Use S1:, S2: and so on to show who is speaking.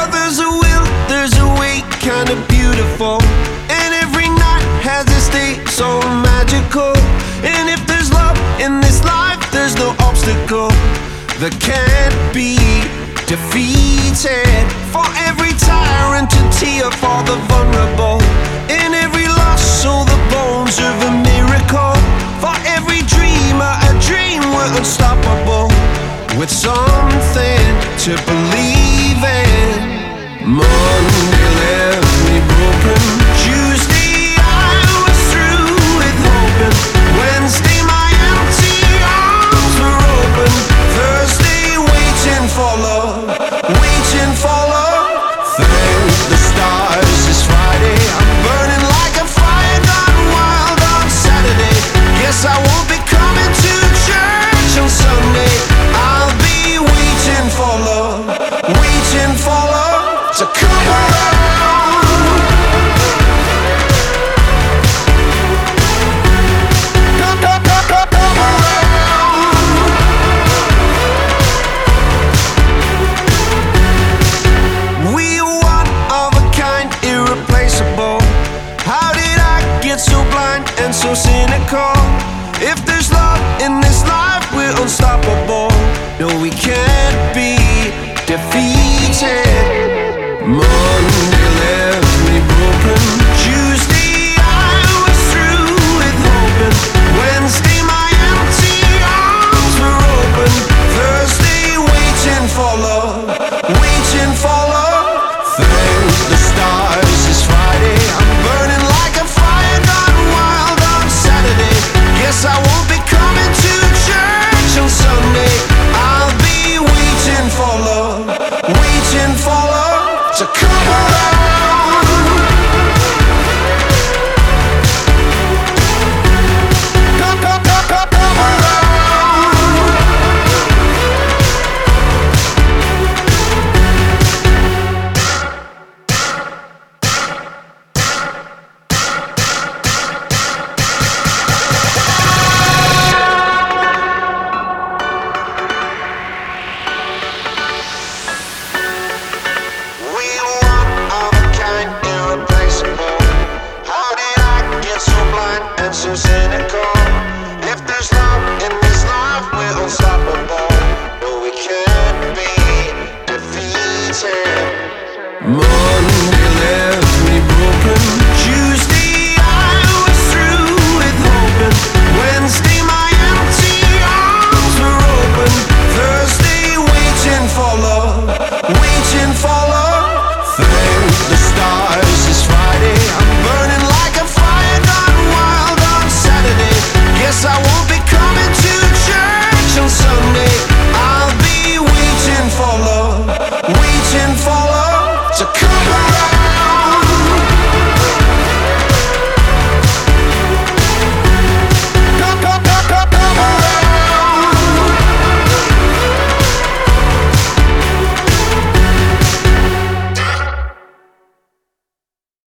S1: there's a will, there's a way, kinda beautiful. And every night has its day so magical. And if there's love in this life, there's no obstacle that can't be defeated. For every tyrant a tear for the vulnerable. In every loss, so the bones of a miracle. For every dreamer, a dream we're unstoppable. With something to believe in. Monday left me broken. Tuesday I was through with hoping. Wednesday my empty arms were open. Thursday waiting for love, waiting for love. Thank the stars it's Friday. I'm burning like a fire gone wild on Saturday. Guess I won't be coming to church on Sunday. I'll be waiting for love, waiting for love to come around. Come around. We are one of a kind, irreplaceable. How did I get so blind and so cynical? If there's love in this life, we're unstoppable. No, we can't be defeated. Monday left me broken. Tuesday I was through with hoping. Wednesday my empty arms were open. Thursday waiting for love, waiting for love. Thank the stars it's Friday. I'm burning like a fire gone wild on Saturday. Guess I won't be coming to church on Sunday. I'll be waiting for love, waiting for love to come around. Come around. We one of a kind, irreplaceable. How did I get so blind and so cynical? If there's love in this life, we're unstoppable. No, we can't be defeated. Monday left me broken.